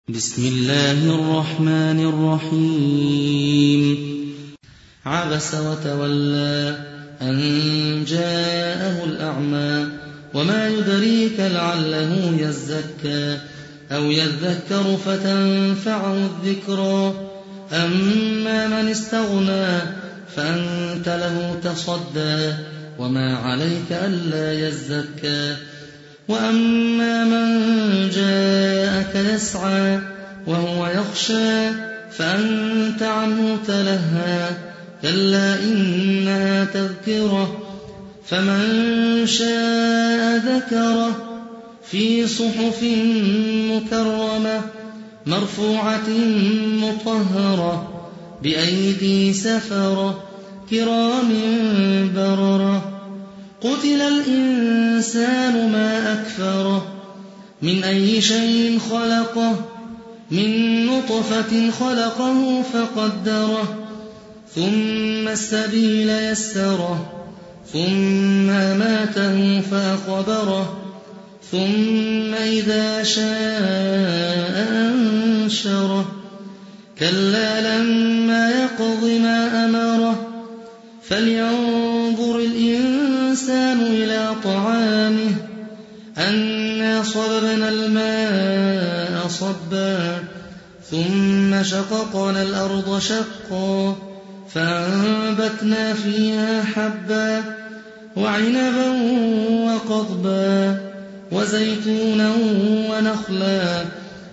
بسم الله الرحمن الرحيم عبس وتولى أن جاءه الأعمى وما يدريك لعله يزكى أو يذكر فتنفعه الذكرى أما من استغنى فأنت له تصدى وما عليك ألا يزكى وأما من جاءك يسعى وهو يخشى فأنت عنه تلهى كلا إنها تذكرة فمن شاء ذكره في صحف مكرمة مرفوعة مطهرة بأيدي سفرة كرام بررة قتل الإنسان ما أكفره من أي شيء خلقه من نطفة خلقه فقدره ثم السبيل يسره ثم أماته فأقبره ثم إذا شاء أنشره كلا لما يقض ما أمره فلينظر الإنسان إلى طعامه أنا صببنا الماء صبا ثم شققنا الأرض شقا فأنبتنا فيها حبا وعنبا وقضبا وزيتونا ونخلا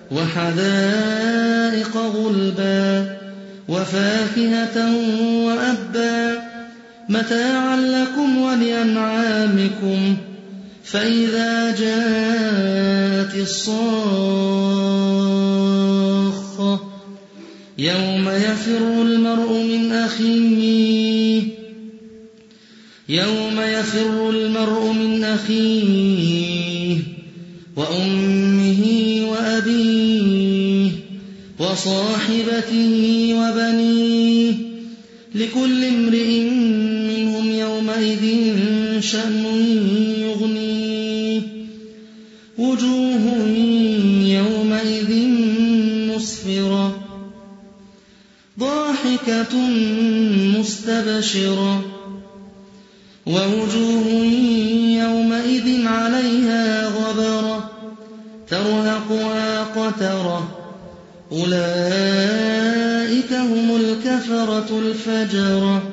وحدائق غلبا وفاكهة وأبا متاعا لكم ولأنعامكم فإذا جاءت الصاخة يوم يفر المرء من أخيه وأمه وأبيه وصاحبته وبنيه لكل امرئ منهم يومئذ شأن يغنيه وجوه يومئذ مسفرة ضاحكة مستبشرة ووجوه يومئذ عليها غبرة ترهقها قترة أولئك هم الكفرة الفجرة